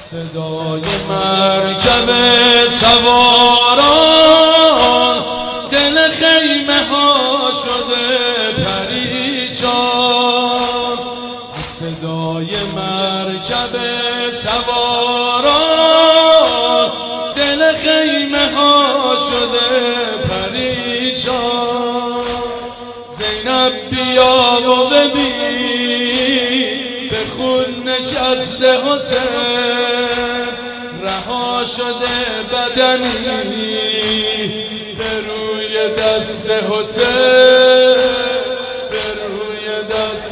صدای مرکب سواران دل خیمه ها شده پریشان. صدای مرکب سواران دل خیمه ها شده پریشان. زینب بیا و ببین به خون نشسته حسین، رها شده بدنی به روی دست حسین، به روی دست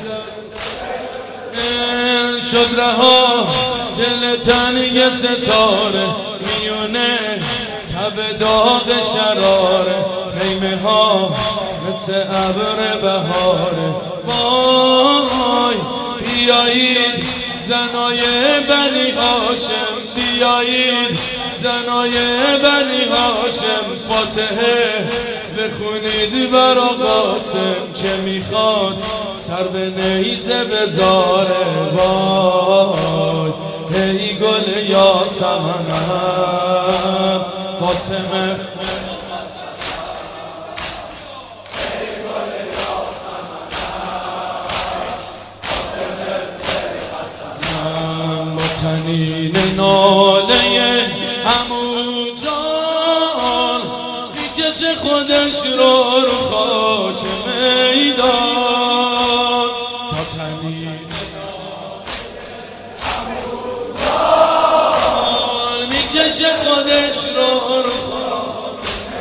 شد رها دل تنگ ستاره میونه تب داغ شراره. خیمه ها مثل ابر بهاره. وای بیایید زنای بنی هاشم، بیایید زنای بنی هاشم، فاتحه بخونید برا قاسم که میخواد سر به نیزه بذاره. وای ای گل یاسمنم قاسم تنین ناله عمو جان میکشه خودش رو خاک میدان. تا تنین عمو جان میکشه خودش رو خاک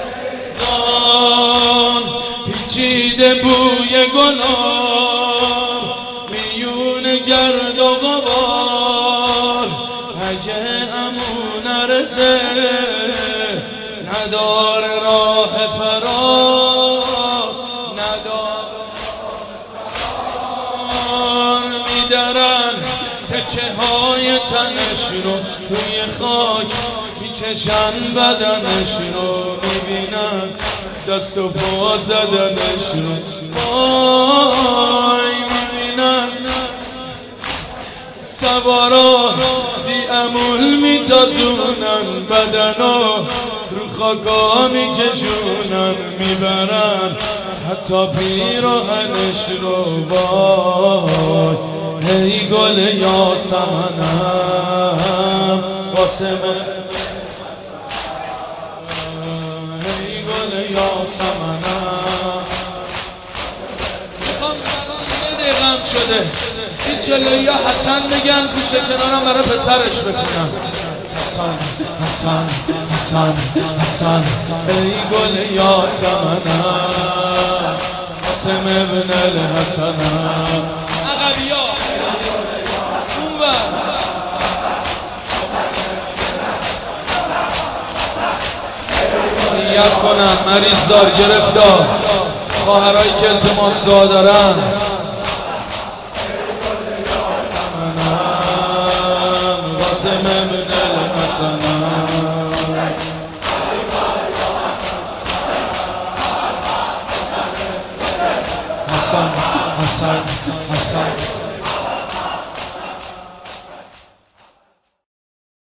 میدان. پیچیده بوی گناه میون گرد و غبار، اگه عمو نرسه نداره راه فرار، نداره فرار. میدرن تکه های تنش رو توی خاک میکشن بدنش رو، میبینن دست و پا زدنش رو. وای میبینن سوارا بی‌عمل میتازونن بدنا رو خاکا میکشونن، میبرن حتی پیراهنش رو. وای ای گل یاسمنم قاسم، ای گل یاسمنم. میخوام یه دقیقم شده این جلوی حسن بگن پوشه کنارم برای پسرش بکنم. حسن حسن حسن حسن ای گل یاسمنم قاسم ابن الحسنم. عقبیا اون بر نیت کنن مریض دار گرفتار خواهرهایی که التماس دعا دارن. قاسم ابن الحسنم حسن حسن حسن